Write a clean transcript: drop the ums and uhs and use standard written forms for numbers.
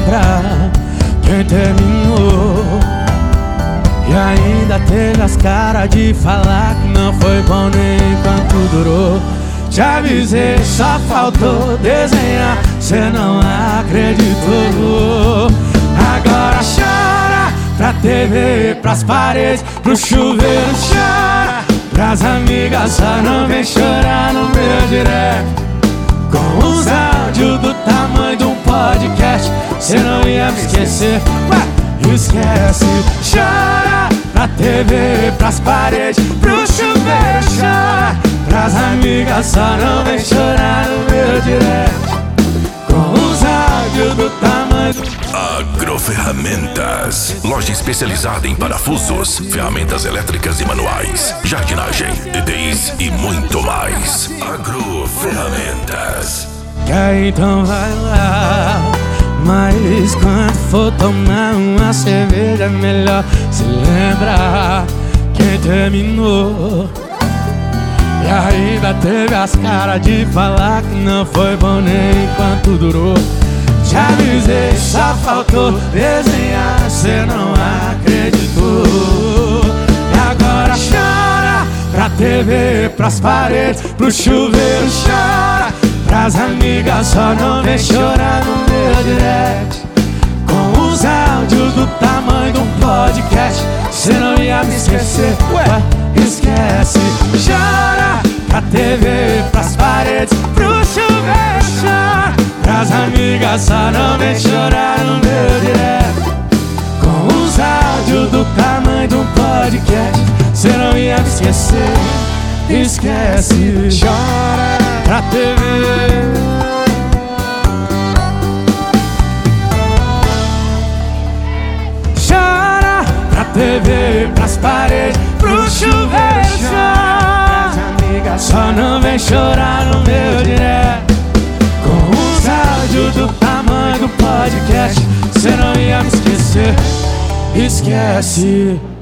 lembra quem terminou e ainda teve as caras de falar que não foi bom nem enquanto durou. Te avisei, só faltou desenhar, cê não acreditou. Agora chora pra TV, pras paredes, pro chuveiro chora, pras amigas só não vem chorar no meu direct. Com os áudios do tamanho de um podcast, cê não ia me esquecer, ué, esquece. Chora pra TV, pras paredes, pro chuveiro chora, pras amigas só não vem chorar no meu direct. Com os áudios do tamanho do... Agroferramentas, loja especializada em parafusos, ferramentas elétricas e manuais, jardinagem, ETIs e muito mais. Agroferramentas. Então vai lá, mas quando for tomar uma cerveja, melhor se lembrar quem terminou e ainda teve as caras de falar que não foi bom nem enquanto durou. Te avisei, só faltou desenhar, cê não acreditou. E agora chora pra TV, pras paredes, pro chuveiro chora, pras amigas só não vem chorar no meu direct. Com os áudios do tamanho de um podcast, cê não ia me esquecer, ué, esquece. Chora pra TV, pras paredes, pro chuveiro chora, pras amigas só não vem chorar no meu direct. Com os áudios do tamanho de um podcast, cê não ia me esquecer, esquece. Chora pra TV, chora pra TV, pras paredes, pro chuveiro chora, pras amigas só não vem chorar no meu direct. Com os áudios do tamanho do podcast, cê não ia me esquecer, esquece.